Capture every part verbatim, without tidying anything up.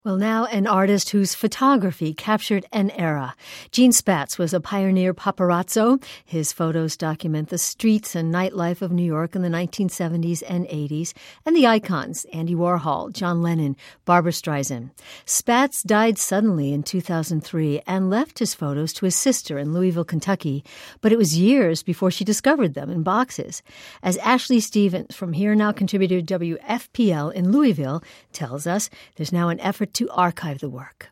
Well, now an artist whose photography captured an era. Gene Spatz was a pioneer paparazzo. His photos document the streets and nightlife of New York in the nineteen seventies and eighties, and the icons, Andy Warhol, John Lennon, Barbra Streisand. Spatz died suddenly in two thousand three and left his photos to his sister in Louisville, Kentucky, but it was years before she discovered them in boxes. As Ashley Stevens from Here Now contributor to W F P L in Louisville tells us, there's now an effort to archive the work.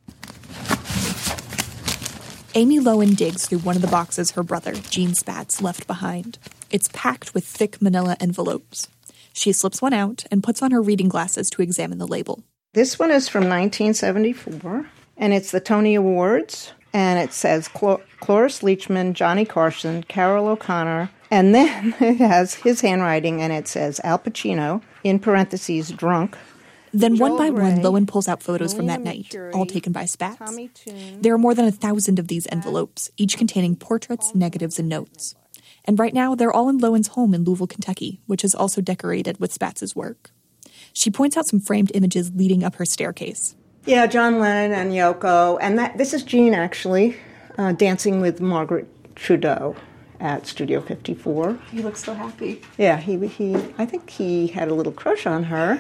Amy Lowen digs through one of the boxes her brother, Gene Spatz, left behind. It's packed with thick manila envelopes. She slips one out and puts on her reading glasses to examine the label. This one is from nineteen seventy-four, and it's the Tony Awards, and it says Clor- Cloris Leachman, Johnny Carson, Carol O'Connor, and then it has his handwriting, and it says Al Pacino, in parentheses, drunk. Then Joel one by Gray, one, Lowen pulls out photos from that Melina night, Mercuri, all taken by Spatz. Tommy Tune, There are more than a thousand of these envelopes, each containing portraits, negatives, and notes. And right now, they're all in Lowen's home in Louisville, Kentucky, which is also decorated with Spatz's work. She points out some framed images leading up her staircase. Yeah, John Lennon and Yoko, and that this is Gene, actually, uh, dancing with Margaret Trudeau at Studio fifty-four. He looks so happy. Yeah, he, he I think he had a little crush on her,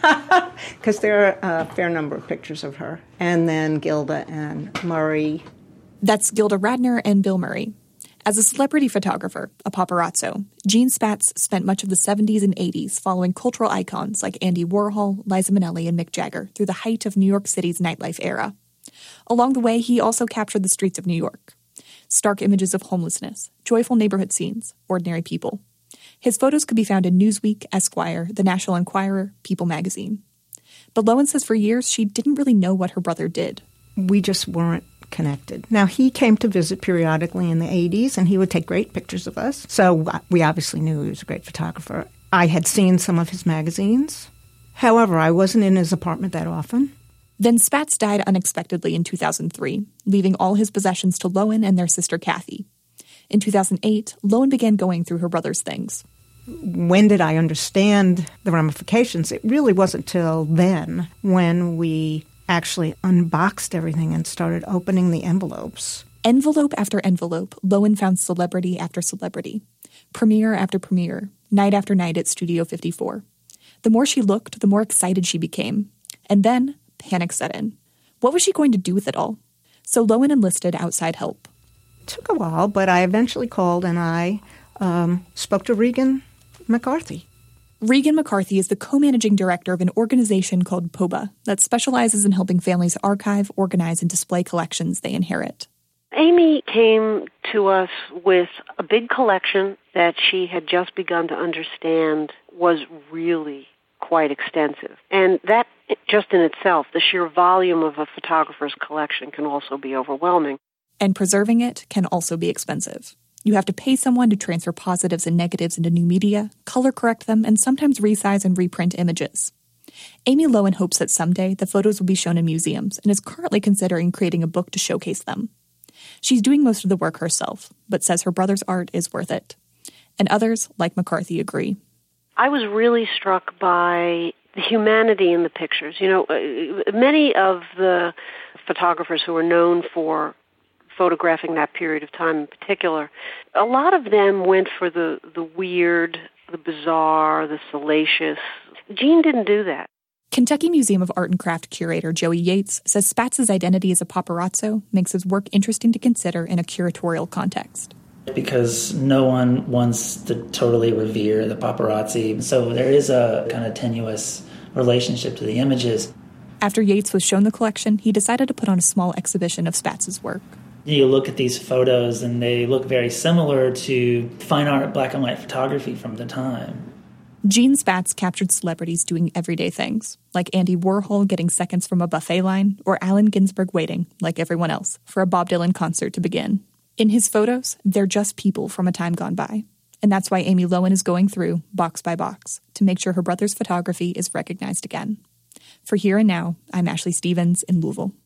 because there are a fair number of pictures of her. And then Gilda and Murray. That's Gilda Radner and Bill Murray. As a celebrity photographer, a paparazzo, Gene Spatz spent much of the seventies and eighties following cultural icons like Andy Warhol, Liza Minnelli, and Mick Jagger through the height of New York City's nightlife era. Along the way, he also captured the streets of New York. Stark images of homelessness, joyful neighborhood scenes, ordinary people. His photos could be found in Newsweek, Esquire, The National Enquirer, People magazine. But Lowen says for years she didn't really know what her brother did. We just weren't connected. Now, he came to visit periodically in the eighties, and he would take great pictures of us. So we obviously knew he was a great photographer. I had seen some of his magazines. However, I wasn't in his apartment that often. Then Spatz died unexpectedly in two thousand three, leaving all his possessions to Lowen and their sister Kathy. In two thousand eight, Lowen began going through her brother's things. When did I understand the ramifications? It really wasn't till then when we actually unboxed everything and started opening the envelopes. Envelope after envelope, Lowen found celebrity after celebrity, premiere after premiere, night after night at Studio fifty-four. The more she looked, the more excited she became. And then panic set in. What was she going to do with it all? So Lowen enlisted outside help. It took a while, but I eventually called and I um, spoke to Regan McCarthy. Regan McCarthy is the co-managing director of an organization called P O B A that specializes in helping families archive, organize, and display collections they inherit. Amy came to us with a big collection that she had just begun to understand was really quite extensive. And that just in itself, the sheer volume of a photographer's collection can also be overwhelming. And preserving it can also be expensive. You have to pay someone to transfer positives and negatives into new media, color correct them, and sometimes resize and reprint images. Amy Lowen hopes that someday the photos will be shown in museums and is currently considering creating a book to showcase them. She's doing most of the work herself, but says her brother's art is worth it. And others, like McCarthy, agree. I was really struck by the humanity in the pictures. You know, many of the photographers who are known for photographing that period of time in particular, a lot of them went for the, the weird, the bizarre, the salacious. Gene didn't do that. Kentucky Museum of Art and Craft curator Joey Yates says Spatz's identity as a paparazzo makes his work interesting to consider in a curatorial context. Because no one wants to totally revere the paparazzi, so there is a kind of tenuous relationship to the images. After Yates was shown the collection, he decided to put on a small exhibition of Spatz's work. You look at these photos and they look very similar to fine art black and white photography from the time. Gene Spatz captured celebrities doing everyday things, like Andy Warhol getting seconds from a buffet line, or Allen Ginsberg waiting, like everyone else, for a Bob Dylan concert to begin. In his photos, they're just people from a time gone by. And that's why Amy Lowen is going through, box by box, to make sure her brother's photography is recognized again. For Here and Now, I'm Ashley Stevens in Louisville.